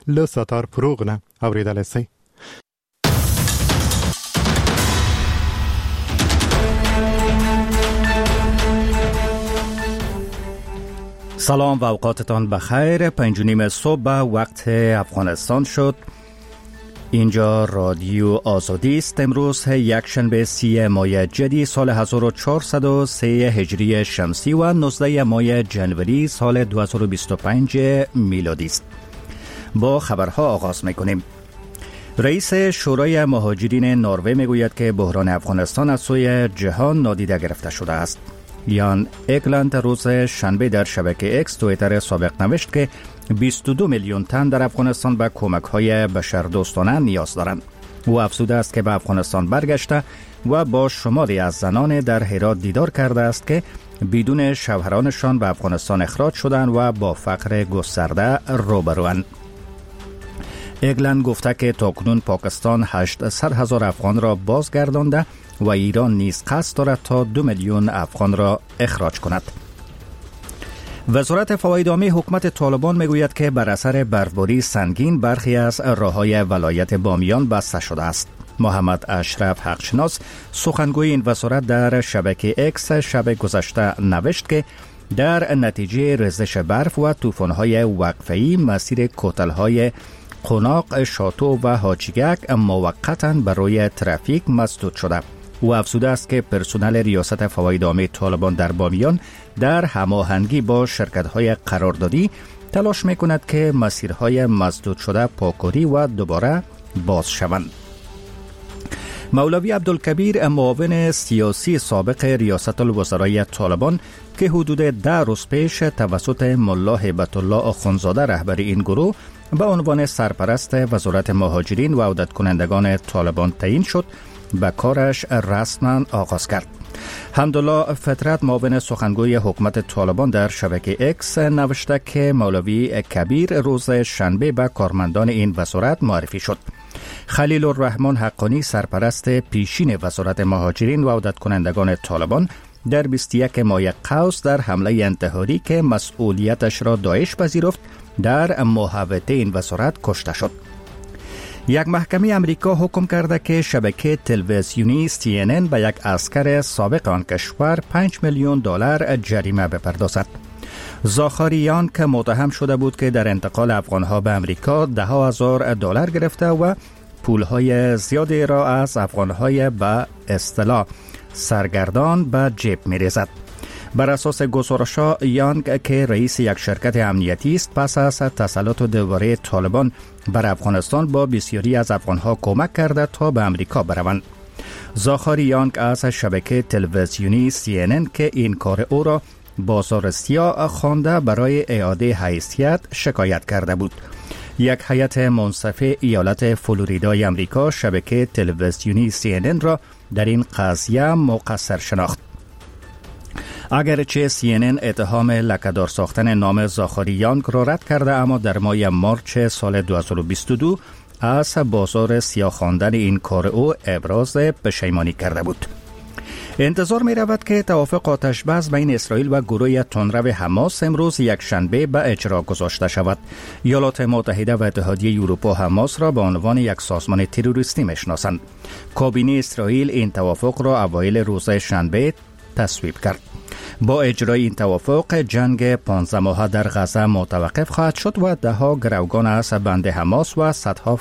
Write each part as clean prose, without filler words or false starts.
لساتار پروغنا اوریدل سی. سلام و اوقاتتان بخیر. 5:30 صبح وقت افغانستان شد. اینجا رادیو آزادی است. امروز یکشنبه 30 ماه جدی سال 1403 هجری شمسی و 19 ماه جنوری سال 2025 میلادی است. با خبرها آغاز میکنیم. رئیس شورای مهاجرین نروژ میگوید که بحران افغانستان از سوی جهان نادیده گرفته شده است. یان اگلند روز شنبه در شبکه اکس توییتر سابق نوشت که 22 میلیون تن در افغانستان به کمک‌های بشردوستانه نیاز دارند. او افزوده است که به افغانستان برگشته و با شماری از زنان در هرات دیدار کرده است که بدون شوهرانشان به افغانستان اخراج شدند و با فقر گسترده روبروند. اگلند گفته که تاکنون پاکستان 800,000 افغان را بازگردانده و ایران نیز قصد دارد تا 2 میلیون افغان را اخراج کند. وزارت فواید عامه حکومت طالبان میگوید که بر اثر برفباری سنگین برخی از راههای ولایت بامیان بسته شده است. محمد اشرف حقشناس سخنگوی این وزارت در شبکه اکس شب گذشته نوشت که در نتیجه ریزش برف و طوفان‌های وقفه‌ای مسیر کتل‌های قوناق، شاتو و حاجیگک موقتاً برای ترافیک مسدود شده. او افزوده است که پرسنل ریاست فواید عامه طالبان در بامیان در هماهنگی با شرکت‌های قراردادی تلاش می‌کند که مسیرهای مسدود شده پاکاری و دوباره باز شوند. مولوی عبدالکبیر معاون سیاسی سابق ریاست الوزرای طالبان که حدود 10 روز پیش توسط ملا هیبت الله آخوندزاده رهبر این گروه به عنوان سرپرست وزارت مهاجرین و عودت کنندگان طالبان تعیین شد، به کارش رسما آغاز کرد. حمدالله فطرت معاون سخنگوی حکومت طالبان در شبکه اکس نوشته که مولوی کبیر روز شنبه به کارمندان این وزارت معرفی شد. خلیل الرحمن حقانی سرپرست پیشین وزارت مهاجرین و عودت کنندگان طالبان در 21 ماه قوس در حمله انتحاری که مسئولیتش را داعش پذیرفت در محوطه این وزارت کشته شد. یک محکمه امریکا حکم کرده که شبکه تلویزیونی CNN به یک عسکر سابق آن کشور 5 میلیون دلار جریمه بپردازد. زاخاریان که متهم شده بود که در انتقال افغانها به امریکا $10,000 گرفته و پولهای زیادی را از افغانهای به اصطلاح سرگردان به جیب می‌ریزد. بر اساس گزارش‌ها یانگ که رئیس یک شرکت امنیتی است پس از تسلط دوباره طالبان بر افغانستان با بسیاری از افغانها کمک کرده تا به امریکا بروند. زاخاری یانگ از شبکه تلویزیونی CNN که این کار او را بازار سیاه خوانده برای اعاده حیثیت شکایت کرده بود. یک هیئت منصفه ایالت فلوریدای امریکا شبکه تلویزیونی CNN را در این قضیه مقصر شناخت. اگرچه CNN اتهام لکه‌دار ساختن نام زاخاری یانگ را رد کرده، اما در ماه مارچ سال 2022 از بازار سیاه خواندن این کار او ابراز پشیمانی کرده بود. انتظار می رود که توافق آتش‌بس بین اسرائیل و گروه تندرو حماس امروز یک شنبه به اجرا گذاشته شود. ایالات متحده و اتحادیه اروپا حماس را به عنوان یک سازمان تروریستی میشناسند. کابینه اسرائیل این توافق را اوایل روز شنبه تصویب کرد. با اجرای این توافق جنگ 15 ماهه در غزه متوقف خواهد شد و دهها گروگان از بند حماس و صدها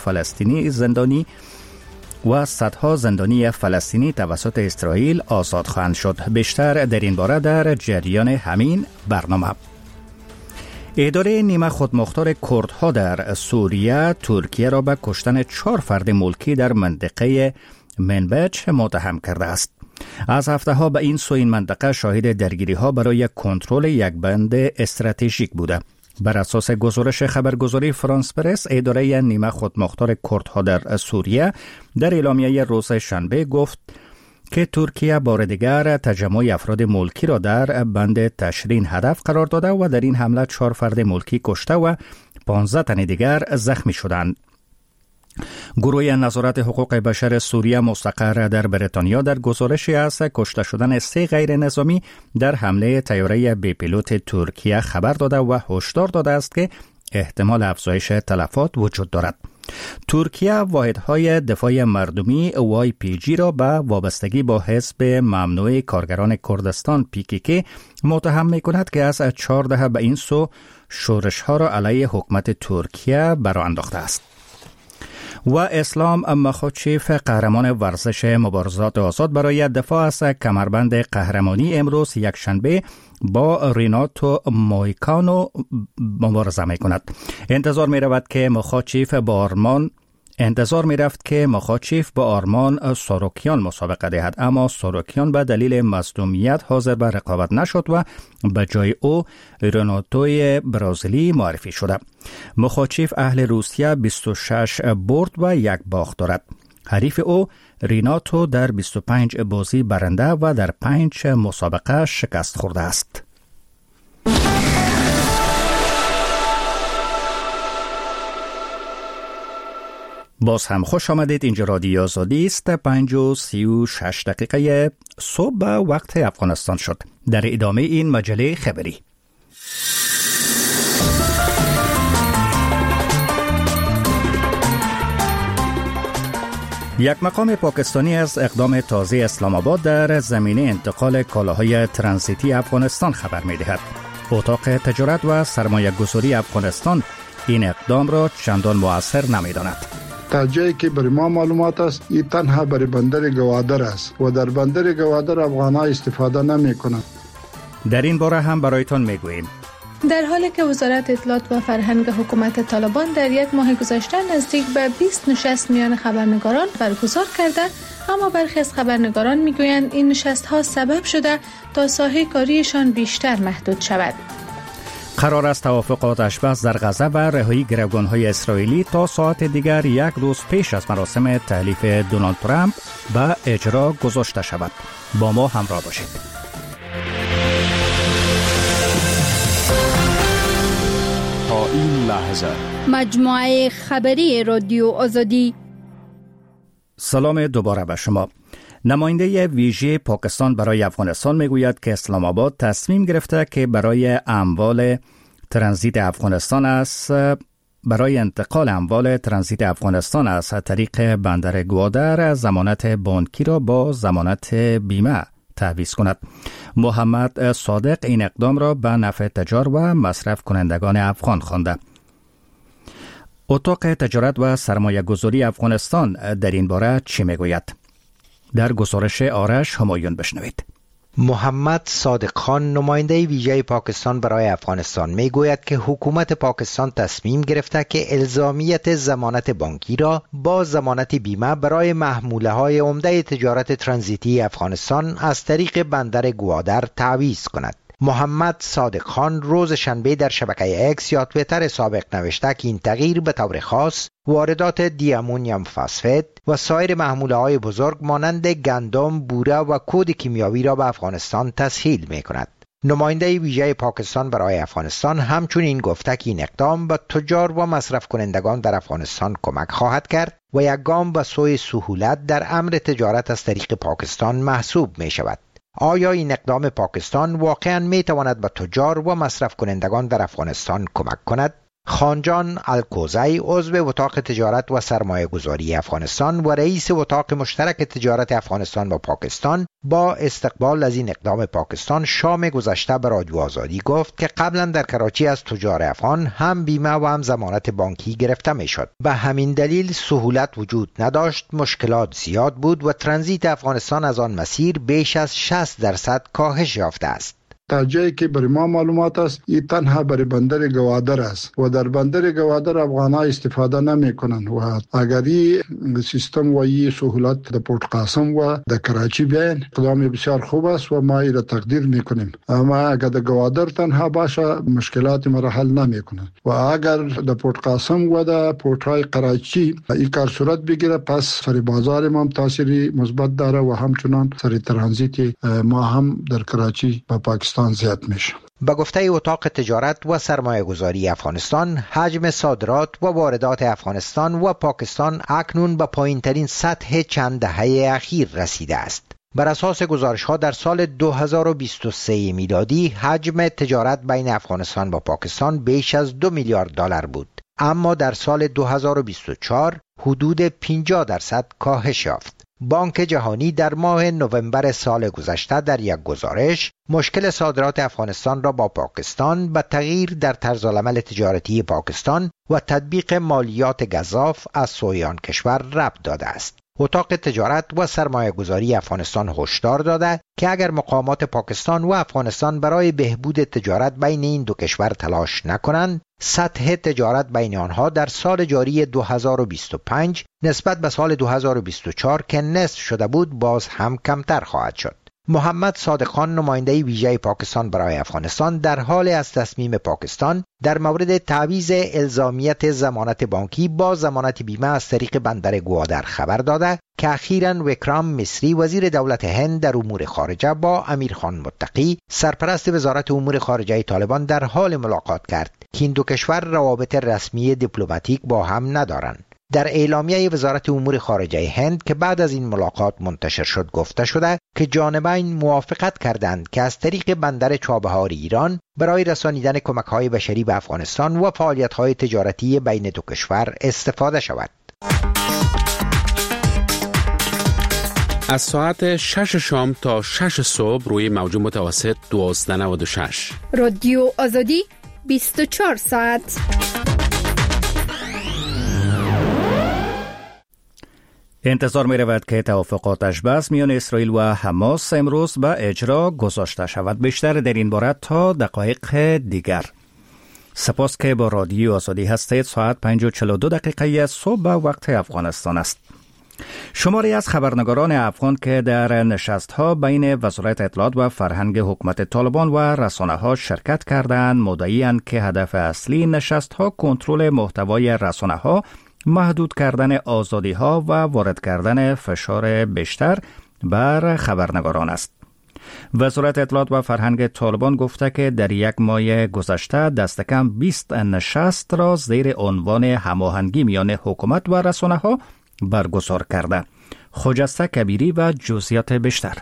زندانی فلسطینی توسط اسرائیل آزاد خواهند شد. بیشتر در این باره در جریان همین برنامه. اداره نیمه خودمختار کردها در سوریه ترکیه را به کشتن 4 فرد ملکی در منطقه منبج متهم کرده است. از هفته‌ها به این سو این منطقه شاهد درگیری‌ها برای کنترل یک بند استراتژیک بوده. بر اساس گزارش خبرگزاری فرانس پرس، اداره نیمه خودمختار کردها در سوریه در اعلامیه روز شنبه گفت که ترکیه بار دیگر تجمع افراد ملکی را در بند تشرین هدف قرار داده و در این حمله 4 فرد ملکی کشته و 15 تن دیگر زخمی شدند. گروه نظارت حقوق بشر سوریه مستقر در بریتانیا در گزارشی از کشته شدن 3 غیر نظامی در حمله طیاره بی پیلوت ترکیه خبر داده و هشدار داده است که احتمال افزایش تلفات وجود دارد. ترکیه واحدهای دفاع مردمی YPG را به وابستگی با حزب ممنوع کارگران کردستان PKK متهم می‌کند که از 4 دهه به این سو شورش‌ها را علیه حکومت ترکیه برآ انداخته است. و اسلام مخاچیف، قهرمان ورزش مبارزات آزاد برای دفاع از کمربند قهرمانی، امروز یکشنبه با ریناتو مویکانو مبارزه می کند. انتظار می رفت که مخاچیف با آرمان ساروکیان مسابقه دهد، اما ساروکیان به دلیل مصدومیت حاضر به رقابت نشد و به جای او ریناتوی برزیلی معرفی شده. مخاچیف اهل روسیه 26 برد و 1 باخت دارد. حریف او ریناتو در 25 بازی برنده و در 5 مسابقه شکست خورده است. باز هم خوش آمدید. اینجا رادیو آزادی است. 5:36 صبح به وقت افغانستان شد. در ادامه این مجله خبری، یک مقام پاکستانی از اقدام تازه اسلام آباد در زمینه انتقال کالاهای ترانزیتی افغانستان خبر می‌دهد. اتاق تجارت و سرمایه گذاری افغانستان این اقدام را چندان مؤثر نمی‌داند. تا جایی که برای ما معلومات است، این تنها برای بندر گوادر است و در بندر گوادر افغان‌ها استفاده نمی‌کنند. در این باره هم برایتان میگوییم. در حالی که وزارت اطلاعات و فرهنگ حکومت طالبان در 1 ماه گذشته نزدیک به 20 نشست میان خبرنگاران برگزار کرده، اما برخی از خبرنگاران میگویند این نشست‌ها سبب شده تا ساحه کاریشان بیشتر محدود شود. قرار است توافقات اشباح در غزه و رهایی گروگان‌های اسرائیلی تا ساعت دیگر 1 روز پیش از مراسم تحلیف دونالد ترامپ به اجرا گذاشته شود. با ما همراه باشید. تا این لحظه مجموعه خبری رادیو آزادی. سلام دوباره به شما. نماینده ویژه پاکستان برای افغانستان میگوید که اسلام آباد تصمیم گرفته که برای انتقال اموال ترانزیت افغانستان از طریق بندر گوادر ضمانت بانکی را با ضمانت بیمه تعویض کند. محمد صادق این اقدام را به نفع تجار و مصرف کنندگان افغان خوانده. اتاق تجارت و سرمایه گذاری افغانستان در این باره چی میگوید؟ در گزارش آرش همایون بشنوید. محمد صادق خان، نماینده ویژه پاکستان برای افغانستان، میگوید که حکومت پاکستان تصمیم گرفته که الزامیت ضمانت بانکی را با ضمانت بیمه برای محموله‌های عمده تجارت ترانزیتی افغانستان از طریق بندر گوادر تعویض کند. محمد صادق خان روز شنبه در شبکه اکس یا توییتر سابق نوشته که این تغییر به طور خاص واردات دی امونیوم فسفید و سایر محموله‌های بزرگ مانند گندم، بوره و کود کیمیاوی را به افغانستان تسهیل می‌کند. نماینده ویژه پاکستان برای افغانستان همچنین گفته که این اقدام به تجار و مصرف کنندگان در افغانستان کمک خواهد کرد و یک گام به سوی سهولت در امر تجارت از طریق پاکستان محسوب می‌شود. آیا این اقدام پاکستان واقعاً می‌تواند به تجار و مصرف کنندگان در افغانستان کمک کند؟ خانجان الکوزی، عضو اتاق تجارت و سرمایه گذاری افغانستان و رئیس اتاق مشترک تجارت افغانستان و پاکستان، با استقبال از این اقدام پاکستان شام گذشته به رادیو آزادی گفت که قبلا در کراچی از تجار افغان هم بیمه و هم ضمانت بانکی گرفته میشد. به همین دلیل سهولت وجود نداشت، مشکلات زیاد بود و ترانزیت افغانستان از آن مسیر بیش از 60% کاهش یافته است. تا جایی که برای ما معلومات است، این تنها برای بندر گوادر است و در بندر گوادر افغان‌ها استفاده نمی‌کنند و اگر این سیستم و این سهولت در پورت قاسم و در کراچی بیاین، اقدام بسیار خوب است و ما این را تقدیر می‌کنیم. اما اگر در گوادر تنها باشه، مشکلات ما را حل نمی‌کنند و اگر در پورت قاسم و در پورت‌های کراچی این کار صورت بگیره، پس سر بازار ما تاثیری مثبت داره و همچنان سر ترانزیت ما هم در کراچی با پاکستان زیاد میشه. به گفته اتاق تجارت و سرمایه گذاری افغانستان، حجم صادرات و واردات افغانستان و پاکستان اکنون به پایین ترین سطح چند دهه اخیر رسیده است. بر اساس گزارش‌ها در سال 2023 میلادی حجم تجارت بین افغانستان و پاکستان بیش از 2 میلیارد دلار بود، اما در سال 2024 حدود 50% کاهش یافت. بانک جهانی در ماه نوامبر سال گذشته در یک گزارش مشکل صادرات افغانستان را با پاکستان به تغییر در طرزالعمل تجارتی پاکستان و تطبیق مالیات گزاف از سوی آن کشور ربط داده است. اتاق تجارت و سرمایه گذاری افغانستان هشدار داده که اگر مقامات پاکستان و افغانستان برای بهبود تجارت بین این دو کشور تلاش نکنند، سطح تجارت بین آنها در سال جاری 2025 نسبت به سال 2024 که نصف شده بود باز هم کمتر خواهد شد. محمد صادق خان، نماینده ویژه پاکستان برای افغانستان، در حال از تصمیم پاکستان در مورد تعویض الزامیت ضمانت بانکی با ضمانت بیمه از طریق بندر گوادر خبر داده که اخیراً وکرام مصری وزیر دولت هند در امور خارجه با امیر خان متقی سرپرست وزارت امور خارجه طالبان در حال ملاقات کرد که این دو کشور روابط رسمی دیپلماتیک با هم ندارند. در اعلامیه وزارت امور خارجه هند که بعد از این ملاقات منتشر شد گفته شده که جانبین موافقت کردند که از طریق بندر چابهار ایران برای رسانیدن کمک‌های بشری به افغانستان و فعالیت‌های تجارتی بین دو کشور استفاده شود. از ساعت 6 شام تا 6 صبح روی موج متوسط 1296 رادیو آزادی 24 ساعت. انتظار می رود که توافقات اشباز میان اسرائیل و حماس امروز به اجرا گذاشته شود. بیشتر در این باره تا دقایق دیگر. سپاس که با رادیو آزادی هستید. ساعت 5:42 صبح به وقت افغانستان است. شماری از خبرنگاران افغان که در نشست‌ها بین وزارت اطلاعات و فرهنگ حکومت طالبان و رسانه‌ها شرکت کردند، مدعی‌اند که هدف اصلی نشست‌ها کنترل محتوای رسانه‌ها، محدود کردن آزادی‌ها و وارد کردن فشار بیشتر بر خبرنگاران است. وزارت اطلاعات و فرهنگ طالبان گفته که در یک ماه گذشته دست کم 20 نشست را زیر عنوان هماهنگی میان حکومت و رسانه‌ها برگزار کرده. خجسته کبیری و جزئیات بیشتر.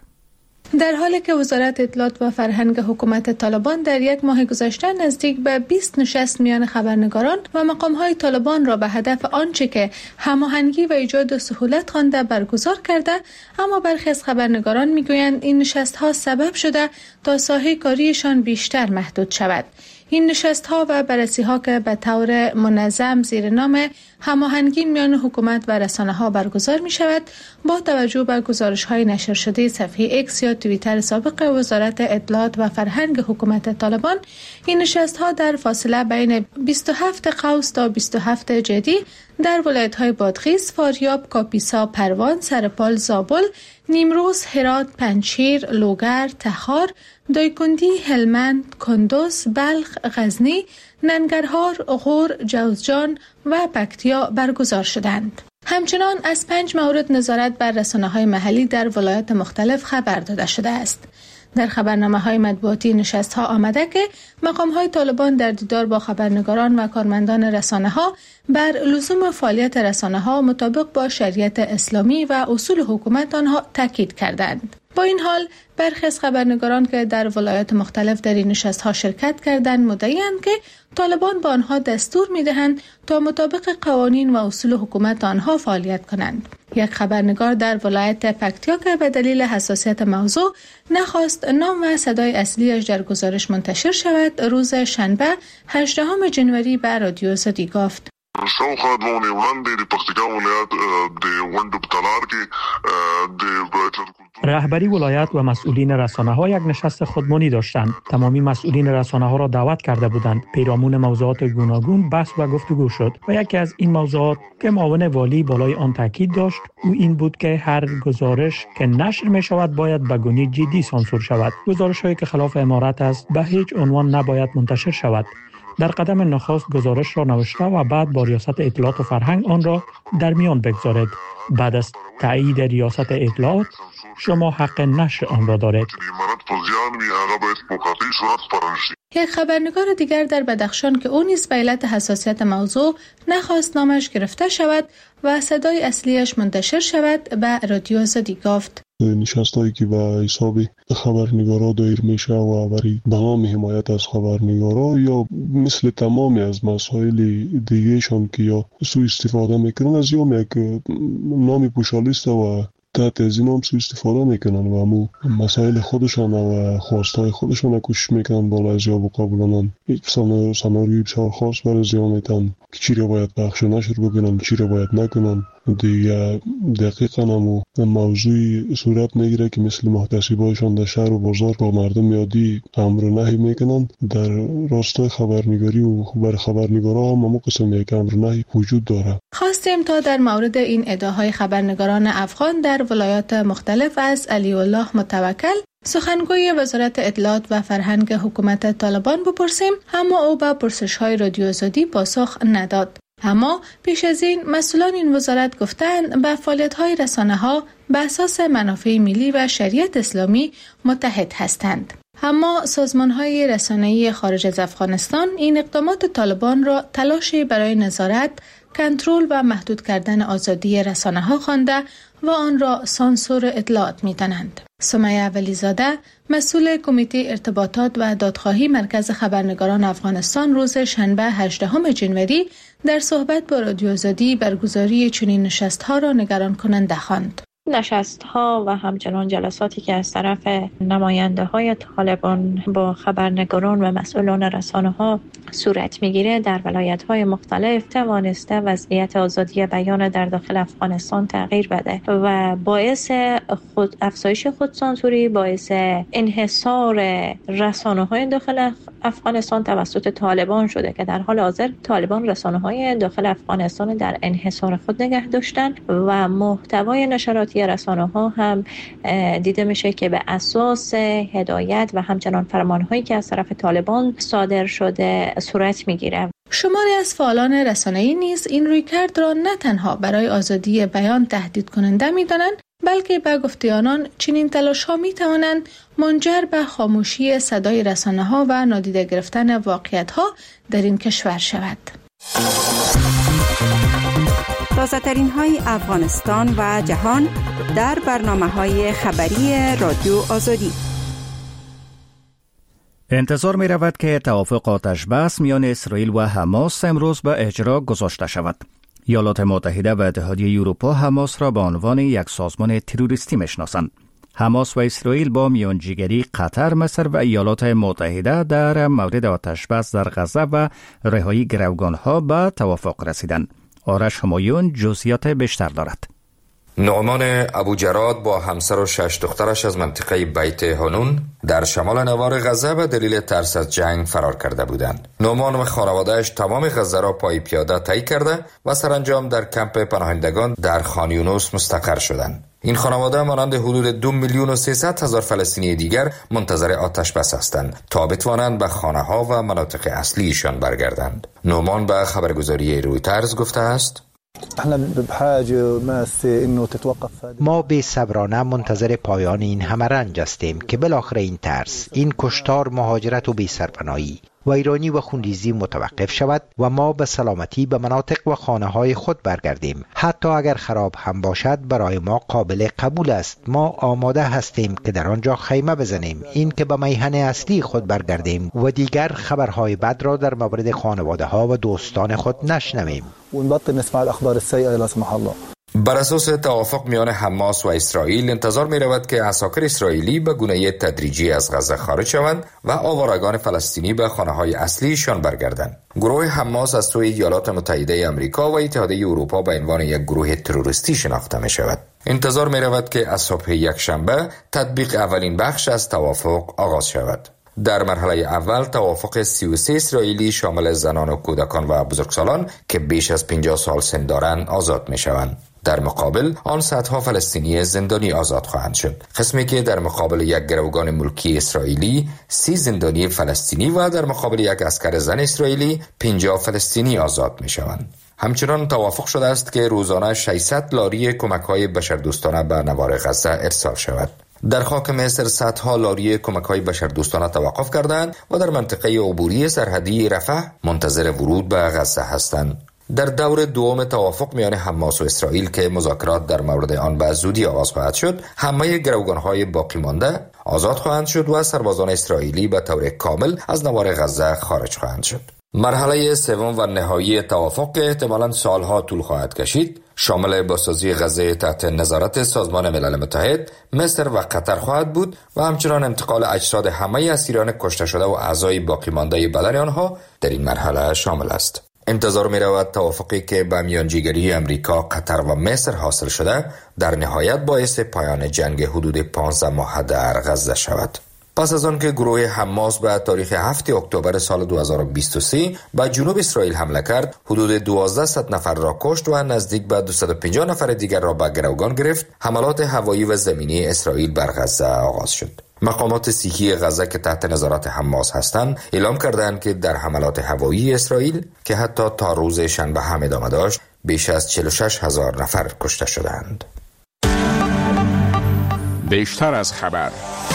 در حالی که وزارت اطلاعات و فرهنگ حکومت طالبان در یک ماه گذشته نزدیک به 20 نشست میان خبرنگاران و مقام‌های طالبان را به هدف آنچه که هماهنگی و ایجاد سهولت خوانده برگزار کرده، اما برخی از خبرنگاران میگویند این نشست‌ها سبب شده تا ساحه کاریشان بیشتر محدود شود. این نشست‌ها و بررسی‌ها که به طور منظم زیر نام هماهنگی میان حکومت و رسانه‌ها برگزار می‌شود، با توجه به گزارش‌های نشر شده صفحه ایکس یا توییتر سابق وزارت اطلاعات و فرهنگ حکومت طالبان، این نشست‌ها در فاصله بین 27 قوس تا 27 جدی در ولایت‌های بادغیس، فاریاب، کاپیسا، پروان، سرپال، زابل، نیمروز، هرات، پنجشیر، لوگر، تخار، دایکندی، هلمند، کندوز، بلخ، غزنی، ننگرهار، غور، جوزجان و پکتیا برگزار شدند. همچنان از 5 مورد نظارت بر رسانه‌های محلی در ولایات مختلف خبر داده شده است. در خبرنامه‌های مطبوعاتی نشست‌ها آمده که مقام‌های طالبان در دیدار با خبرنگاران و کارمندان رسانه‌ها بر لزوم فعالیت رسانه‌ها مطابق با شریعت اسلامی و اصول حکومت آنها تاکید کردند. با این حال برخی از خبرنگاران که در ولایات مختلف در این نشست‌ها شرکت کردند مدعی‌اند که طالبان به آنها دستور می‌دهند تا مطابق قوانین و اصول حکومت آنها فعالیت کنند. یک خبرنگار در ولایت پکتیا که به دلیل حساسیت موضوع نخواست نام و صدای اصلیش در گزارش منتشر شود، روز شنبه 18 جنوری به رادیو آزادی گفت: شاوخوا دوه اونۍ وړاندې د پکتیکا ولایت د غونډو په تالار کې رهبری ولایت و مسئولین رسانه‌ها یک نشست خودمانی داشتند. تمامی مسئولین رسانه‌ها را دعوت کرده بودند. پیرامون موضوعات گوناگون بحث و گفتگو شد و یکی از این موضوعات که معاون والی بالای آن تاکید داشت او این بود که هر گزارش که نشر می شود باید به گونه جدی سانسور شود. گزارش‌هایی که خلاف امارت است به هیچ عنوان نباید منتشر شود. در قدم نخست گزارش را نوشته و بعد با ریاست اطلاعات و فرهنگ آن را در میان بگذارید. بعد از تایید ریاست اطلاعات شما حق نشر آن را دارید. یک خبرنگار دیگر در بدخشان که او نیز به علت حساسیت موضوع نخواست نامش گرفته شود و صدای اصلیش منتشر شود به رادیو آزادی گفت: نشستایی که به حساب خبرنگارا دایر میشه و برای به نام حمایت از خبرنگارا یا مثل تمامی از مسائل دیگهشان که یا سوء استفاده میکنن از یک نام پوشالیست و تحت از این هم سوء استفاده میکنن و همو مسائل خودشان و خواستای خودشان کوشش میکنن بالا از یا بقابلانن یک سناریوی بسیار خاص برای زیان میتن که چی را باید پخش و نشر بکنن چی را باید نکنن. دیگه دقیقا همو موضوعی صورت میگیره که مثل محتسبایشان در شهر و بازار با مردم یادی امر و نهی میکنن. در راستای خبرنگاری و بر خبرنگارا هم همو قسم یک امر و نهی وجود داره. خواستیم تا در مورد این ادعاهای خبرنگاران افغان در ولایات مختلف از علی الله متوکل سخنگوی وزارت اطلاعات و فرهنگ حکومت طالبان بپرسیم، اما او به پرسش‌های رادیو آزادی پاسخ نداد. اما پیش از این مسئولان این وزارت گفتند به فعالیت‌های رسانه‌ها به اساس منافع ملی و شریعت اسلامی متحد هستند. اما سازمان‌های رسانه‌ای خارج از افغانستان این اقدامات طالبان را تلاشی برای نظارت، کنترل و محدود کردن آزادی رسانه‌ها خوانده و آن را سانسور اطلاعات می‌دانند. سمیه ولیزاده، مسئول کمیته ارتباطات و دادخواهی مرکز خبرنگاران افغانستان، روز شنبه 18 جنوری در صحبت با رادیو آزادی برگزاری چنین نشست‌ها را نگران کننده خواند. نشست‌ها و همچنان جلساتی که از طرف نماینده‌های طالبان با خبرنگاران و مسئولان رسانه‌ها صورت می‌گیره در ولایت‌های مختلف توانسته وضعیت آزادی بیان در داخل افغانستان تغییر بده و باعث افزایش خودسانسوری، باعث انحصار رسانه‌های داخل افغانستان توسط طالبان شده که در حال حاضر طالبان رسانه‌های داخل افغانستان در انحصار خود نگه داشتن و محتوای نشراتی رسانه‌ها هم دیده میشه که به اساس هدایت و همچنان فرمان‌هایی که از طرف طالبان صادر شده صورت میگیره. شماری از فعالان رسانه‌ای نیز این رویکرد را نه تنها برای آزادی بیان تهدید کننده می‌دانند، بلکه به گفته آنان چنین تلاش‌ها می‌توانند منجر به خاموشی صدای رسانه‌ها و نادیده گرفتن واقعیت‌ها در این کشور شود. تازه‌ترین های افغانستان و جهان در برنامه‌های خبری رادیو آزادی. انتظار می رود که توافق آتش بس میان اسرائیل و حماس امروز به اجرا گذاشته شود. ایالات متحده و اتحادیه اروپا حماس را به عنوان یک سازمان تروریستی میشناسند. حماس و اسرائیل با میانجیگری قطر، مصر و ایالات متحده در مورد آتش بس در غزه و رهایی گروگانها به توافق رسیدند. آرش همایون جزئیات بیشتر دارد. نعمان ابوجراد با همسر و 6 دخترش از منطقه بیت هانون در شمال نوار غزه به دلیل ترس از جنگ فرار کرده بودند. نعمان و خانواده‌اش تمام غزه را پای پیاده طی کرده و سرانجام در کمپ پناهندگان در خان یونس مستقر شدند. این خانواده مانند حدود 2,300,000 فلسطینی دیگر منتظر آتش بس هستند تا بتوانند به خانه‌ها و مناطق اصلیشان برگردند. نعمان به خبرگزاری رویترز گفته است: ما بی‌صبرانه منتظر پایان این همه رنج هستیم که بالاخره این ترس، این کشتار، مهاجرت و بی‌سرپناهی و ایرانی و خونریزی متوقف شود و ما به سلامتی به مناطق و خانه‌های خود برگردیم. حتی اگر خراب هم باشد برای ما قابل قبول است. ما آماده هستیم که در آنجا خیمه بزنیم، این که به میهن اصلی خود برگردیم و دیگر خبرهای بد را در مورد خانواده‌ها و دوستان خود نشنویم. بر اساس توافق میان حماس و اسرائیل انتظار می رود که عساکر اسرائیلی به گونه تدریجی از غزه خارج شوند و آوارگان فلسطینی به خانه‌های اصلیشان برگردند. گروه حماس از سوی ایالات متحده آمریکا و اتحادیه اروپا به عنوان یک گروه تروریستی شناخته می شود. انتظار می رود که از صبح یکشنبه تطبیق اولین بخش از توافق آغاز شود. در مرحله اول توافق 33 اسرائیلی شامل زنان و کودکان و بزرگسالان که بیش از 50 سال سن دارند آزاد می شوند. در مقابل آن صدها فلسطینی زندانی آزاد خواهند شد. قسمی که در مقابل یک گروگان ملکی اسرائیلی 30 زندانی فلسطینی و در مقابل یک عسکر زن اسرائیلی 50 فلسطینی آزاد می شوند. همچنان توافق شده است که روزانه 600 لاری کمک‌های بشردوستانه به نوار غزه ارسال شود. در خاک مصر صدها لاری کمک‌های بشردوستانه توقف کردند و در منطقه عبوری سرحدی رفح منتظر ورود به غزه هستند. در دور دوم توافق میان حماس و اسرائیل که مذاکرات در مورد آن به زودی آغاز خواهد شد، همه گروگان‌های باقی مانده آزاد خواهند شد و سربازان اسرائیلی به طور کامل از نوار غزه خارج خواهند شد. مرحله سوم و نهایی توافق که احتمالاً سالها طول خواهد کشید، شامل بازسازی غزه تحت نظارت سازمان ملل متحد، مصر و قطر خواهد بود و همچنان انتقال اجساد همه اسیران کشته شده و اعضای باقی مانده بدن آنها در این مرحله شامل است. انتظار می رود توافقی که به میانجیگری امریکا، قطر و مصر حاصل شده در نهایت باعث پایان جنگ حدود 15 ماه در غزه شود. پس از آن که گروه حماس به تاریخ 7 اکتبر سال 2023 به جنوب اسرائیل حمله کرد، حدود 1200 نفر را کشت و نزدیک به 250 نفر دیگر را به گروگان گرفت، حملات هوایی و زمینی اسرائیل بر غزه آغاز شد. مقامات صحی غزه که تحت نظارت حماس هستند اعلام کردند که در حملات هوایی اسرائیل که حتی تا روز شنبه هم ادامه داشت، بیش از 46,000 نفر کشته شدند. بیشتر از خبر.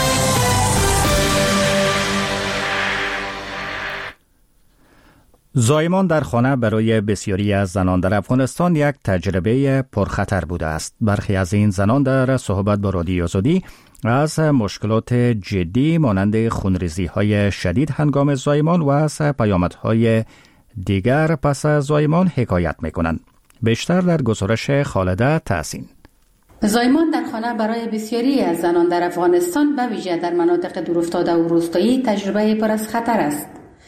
زایمان در خانه برای بسیاری از زنان در افغانستان یک تجربه پرخطر بوده است. برخی از این زنان در صحبت با رادیو آزادی از مشکلات جدی مانند خونریزی‌های شدید هنگام زایمان و از پیامدهای دیگر پس از زایمان حکایت می‌کنند. بیشتر در گزارش خالده تحسین. زایمان در خانه برای بسیاری از زنان در افغانستان به ویژه در مناطق دورافتاده و روستایی تجربه پر از خطر است.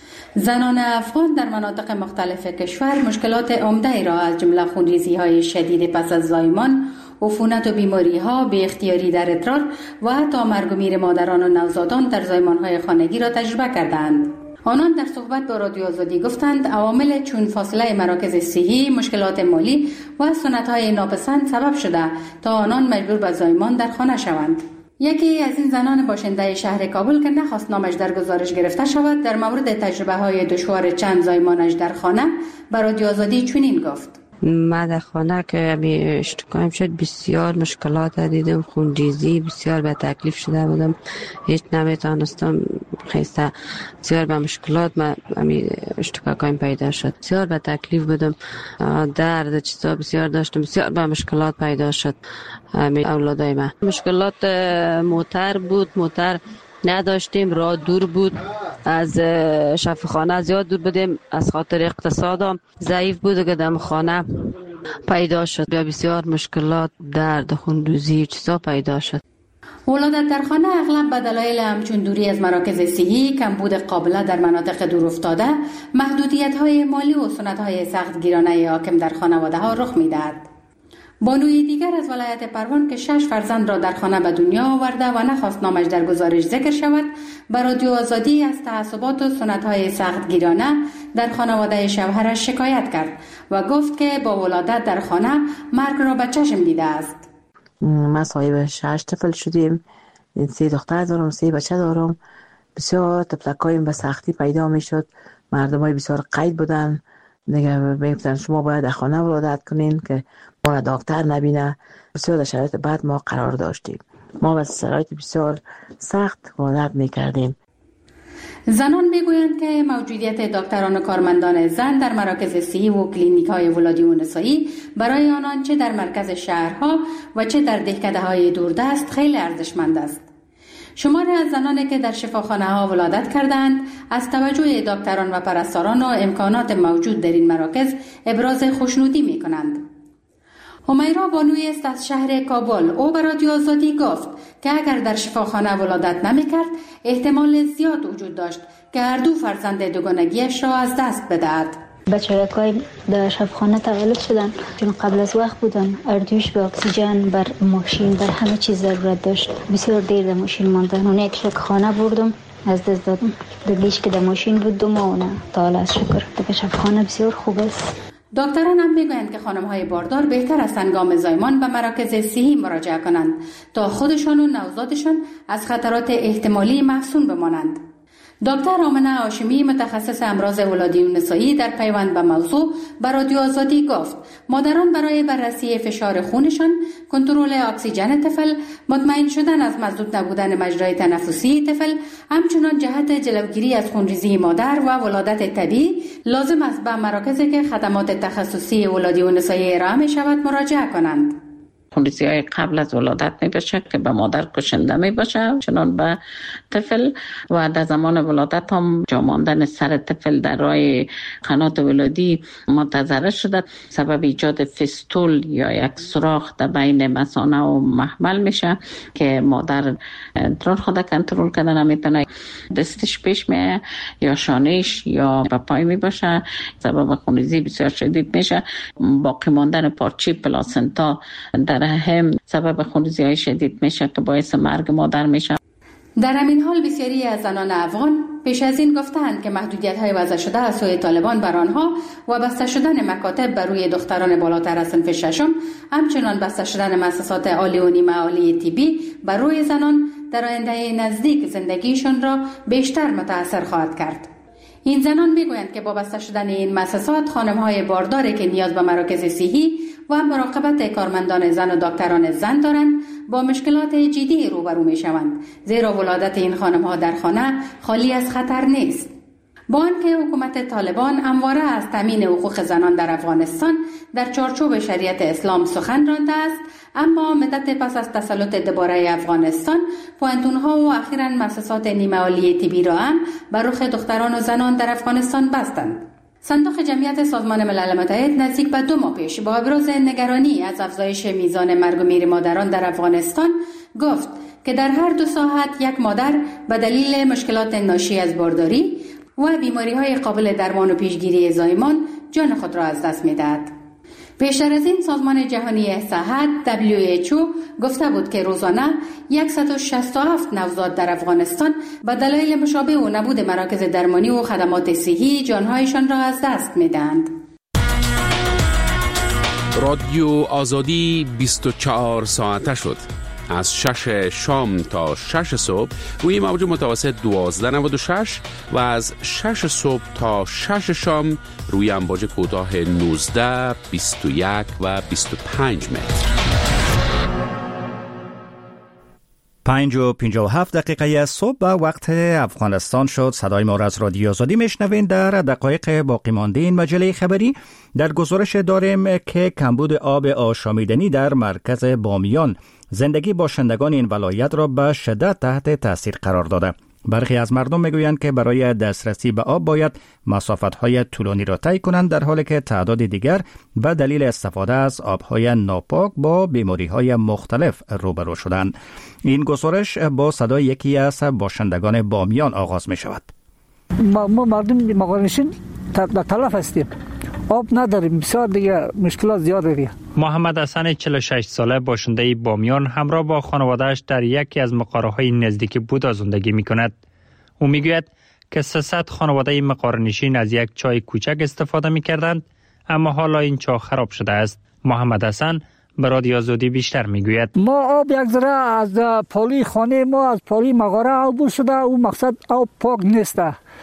زنان افغان در مناطق مختلف کشور مشکلات عمده را از جمله خونریزی‌های شدید پس از زایمان، عفونت و بیماری‌ها، بی اختیاری در ادرار و حتی مرگ و میر مادران و نوزادان در زایمان‌های خانگی را تجربه کردند. آنان در صحبت با رادیو آزادی گفتند عوامل چون فاصله مراکز صحی، مشکلات مالی و سنت‌های ناپسند سبب شده تا آنان مجبور به زایمان در خانه شوند. یکی از این زنان باشنده شهر کابل که نخواست نامش در گزارش گرفته شود در مورد تجربه‌های دشوار چند زایمانش در خانه به رادیو آزادی چنین گفت: ما در خانه که اشتکایم شد بسیار مشکلات دیدم، خونریزی بسیار به تکلیف شده بودم، هیچ نمیتونستم خیسته، بسیار به مشکلات ما اشتکایم پیدا شد، بسیار به تکلیف بودم، درد چیزا بسیار داشتم، بسیار به مشکلات پیدا شد. اولادای ما مشکلات موتر بود، موتر نداشتیم، راه دور بود، از شفاخانه زیاد دور بودیم، از خاطر اقتصادم ضعیف بود که در خانه پیدا شد، بسیار مشکلات، درد، خونریزی چیزا پیدا شد. ولادت در خانه اغلب به دلایل همچون دوری از مراکز صحی، کمبود قابله در مناطق دورافتاده، محدودیت‌های مالی و سنت‌های سخت گیرانه حاکم در خانواده‌ها رخ می‌دهد. بانوی دیگر از ولایت پروان که 6 فرزند را در خانه به دنیا آورده و نخواست نامش در گزارش ذکر شود، به رادیو آزادی از تعصبات و سنت‌های سخت گیرانه در خانواده شوهرش شکایت کرد و گفت که با ولادت در خانه مرگ را به چشم دیده است. ما صاحب 6 طفل شدیم، 3 دختر دارم، 3 بچه دارم، بسیار طفلکایم به سختی پیدا می شد، مردمای بسیار قید بودن، دیگه میگفتن شما باید در خانه ولادت کنین که ما دکتر نبینه، بسیار در شرایط بد ما قرار داشتیم، ما با شرایط بسیار سخت ولادت میکردیم. زنان میگویند که موجودیت دکتران و کارمندان زن در مراکز صحی و کلینیک‌های ولادی و نسایی برای آنان چه در مرکز شهرها و چه در دهکده‌های دوردست خیلی ارزشمند است. شماری از زنانی که در شفاخانه‌ها ولادت کردند از توجه دکتران و پرستاران و امکانات موجود در این مراکز ابراز خوشنودی می‌کنند. همیرا بانوی است از شهر کابل. او به رادیو آزادی گفت که اگر در شفاخانه ولادت نمی‌کرد احتمال زیاد وجود داشت که هر دو فرزند دوگانگیش را از دست بدهد. بچه‌های در شفاخانه تولد شدن چون قبل از وقت بودن، اردوش به اکسیژن، بر ماشین، بر همه چیز ضرورت داشت. بسیار دیر در ماشین ماندن. اون یک خانه بردم از دست دادم. دیگه‌اش که در ماشین بود 2 ماه نه تا حالا شکر. دیگه شفاخانه بسیار خوب است. دکتران هم میگویند که خانم‌های باردار بهتر است هنگام زایمان به مراکز صحی مراجعه کنند تا خودشان و نوزادشان از خطرات احتمالی محصون بمانند. دکتر آمنه هاشمی متخصص امراض ولادی و نسایی در پیوند به موضوع به رادیو آزادی گفت مادران برای بررسی فشار خونشان، کنترل اکسیژن طفل، مطمئن شدن از مسدود نبودن مجرای تنفسی طفل، همچنان جهت جلوگیری از خونریزی مادر و ولادت طبیعی لازم است به مراکزی که خدمات تخصصی ولادی و نسایی ارائه می شود مراجعه کنند. خونریزی های قبل از ولادت می باشه که به مادر کشنده می باشه چنان به طفل و در زمان ولادت هم جا ماندن سر طفل در راه قنات ولادی متضرر شده سبب ایجاد فستول یا یک سوراخ در بین مثانه و محمل میشه که مادر درون خود کنترل کنه نمیتونه، دستش پیش میه یا شانهش یا به پای می باشه سبب خونریزی بسیار شدید میشه. باقی ماندن پارچه پلاسنتا در هم سبب خونریزی های شدید میشه که باعث مرگ مادر میشه. در همین حال بسیاری از زنان افغان پیش از این گفتند که محدودیت های وضع شده از سوی طالبان بر آنها و بسته شدن مکاتب بر روی دختران بالاتر از صنف ششم، همچنان بسته شدن مؤسسات عالی و نیمه عالی طبی بر روی زنان در آینده نزدیک زندگیشان را بیشتر متاثر خواهد کرد. این زنان میگویند که با بسته شدن این مؤسسات خانم‌های بارداری که نیاز به مراکز صحی و مراقبت کارمندان زن و دکتران زن دارند با مشکلات جدی روبرو میشوند، زیرا ولادت این خانم‌ها در خانه خالی از خطر نیست. با آنکه حکومت طالبان همواره از تامین حقوق زنان در افغانستان در چارچوب شریعت اسلام سخن رانده است، اما مدت پس از تسلط دوباره افغانستان پوانتون‌ها و اخیراً مؤسسات نیمه عالی طبی را هم بر رخ دختران و زنان در افغانستان بستند. صندوق جمعیت سازمان ملل متحد نزدیک به 2 ماه پیش با ابراز نگرانی از افزایش میزان مرگ و میر مادران در افغانستان گفت که در هر 2 ساعت یک مادر به دلیل مشکلات ناشی از بارداری و بیماری‌های قابل درمان و پیشگیری زایمان جان خود را از دست می‌دهد. پیشتر از این سازمان جهانی صحت WHO گفته بود که روزانه 167 نوزاد در افغانستان به دلایل مشابه و نبود مراکز درمانی و خدمات صحی جانهایشان را از دست می‌دهند. رادیو آزادی 24 ساعته شد. از 6 شام تا 6 صبح روی موج متوسط 1296 و از 6 صبح تا 6 شام روی امواج کوتاه 19، 21 و 25 متر. 5:57 صبح به وقت افغانستان شد. صدای ما را از رادیو آزادی میشنوین. در دقایق باقی مانده این مجله خبری در گزارش داریم که کمبود آب آشامیدنی در مرکز بامیان زندگی باشندگان این ولایت را به شدت تحت تاثیر قرار داده. برخی از مردم میگویند که برای دسترسی به آب باید مسافت‌های طولانی را طی کنند، در حالی که تعداد دیگر به دلیل استفاده از آب‌های ناپاک با بیماری‌های مختلف روبرو شدند. این گزارش با صدای یکی از باشندگان بامیان آغاز می شود. ما مردم مقارنشین تلف هستیم، آب نداریم، بسیار دیگه مشکلات زیاده دیگه. محمد حسن 46 ساله باشنده بامیان همراه با خانواده‌اش در یکی از مقاره‌های نزدیک بودا زندگی می‌کند. او می‌گوید که 300 خانواده مقارنشین از یک چای کوچک استفاده می‌کردند، اما حالا این چاه خراب شده است. محمد حسن به رادیو آزادی بیشتر می‌گوید ما آب یک ذره از پالی خانه ما از پالی مغاره عبور شده، او مقصد آب پاک نیست.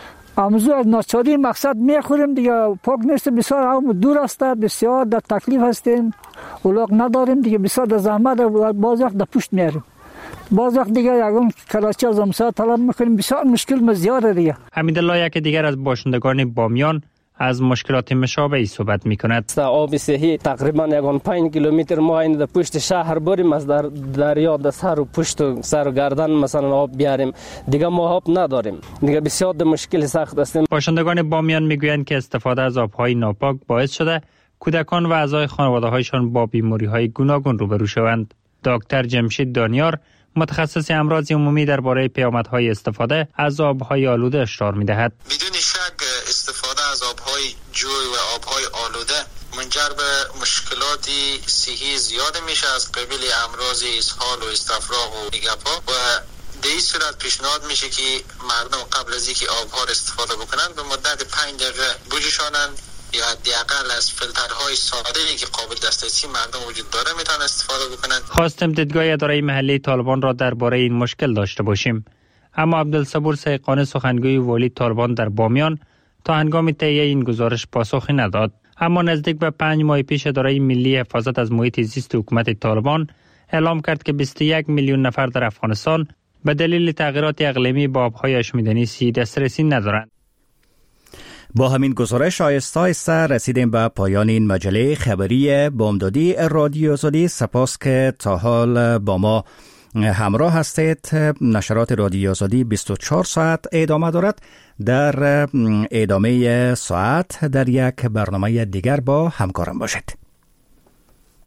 امروز از ناچاری مقصد میخوریم دیگه، پاک نیست، بسیار هم دور است، بسیار در تکلیف هستیم، اولاق نداریم دیگه، بسیار در زحمت، باز وقت در پشت میاریم، باز وقت دیگه یکون کلاچی از امسا طلب میکنیم، بسیار مشکل زیاده دیگه. حمیدالله یک دیگر از باشندگان بامیان از مشکلات مشابهی صحبت می‌کند. آب صحی تقریبا 5 کیلومتر ما این در پشت شهر بریم، از در دریا در سر و پشت و سر و گردن مثلا آب بیاریم، دیگه ما آب نداریم، دیگه بسیار مشکل سخت هستیم. باشندگان بامیان میگویند که استفاده از آب‌های ناپاک باعث شده کودکان و اعضای خانواده‌هایشان با بیماری‌های گوناگون روبرو شوند. دکتر جمشید دانیار متخصص امراض عمومی درباره پیامدهای استفاده از آب‌های آلوده اشاره می‌دهد. بدون شک استفاده از آب‌های جوی و آب‌های آلوده منجر به مشکلات صحی زیاد میشه از قبیل امراض اسهال و استفراغ و دیگه‌ها، و به این صورت پیشنهاد میشه که مردم قبل از اینکه آب‌ها را استفاده بکنن به مدت 5 دقیقه بجوشانن یا حداقل از فیلترهای ساده‌ای که قابل دسترسی مردم وجود داره میتونن استفاده بکنن. خواستم دیدگاه اداره محلی طالبان را درباره این مشکل داشته باشیم. اما عبدالصبور سیقانی سخنگوی والی طالبان در بامیان تا هنگام تهیه این گزارش پاسخی نداد. اما نزدیک به 5 ماه پیش اداره ملی حفاظت از محیط زیست حکومت طالبان اعلام کرد که 21 میلیون نفر در افغانستان به دلیل تغییرات اقلیمی به آبهای اشمیدنی دسترسی ندارند. با همین گزارش آهسته رسیدیم به پایان این مجله خبری بامدادی رادیو آزادی. سپاس که تا حال با ما همراه هستید. نشرات رادیو آزادی 24 ساعت ادامه دارد. در ادامه ساعت در یک برنامه دیگر با همکارم باشید.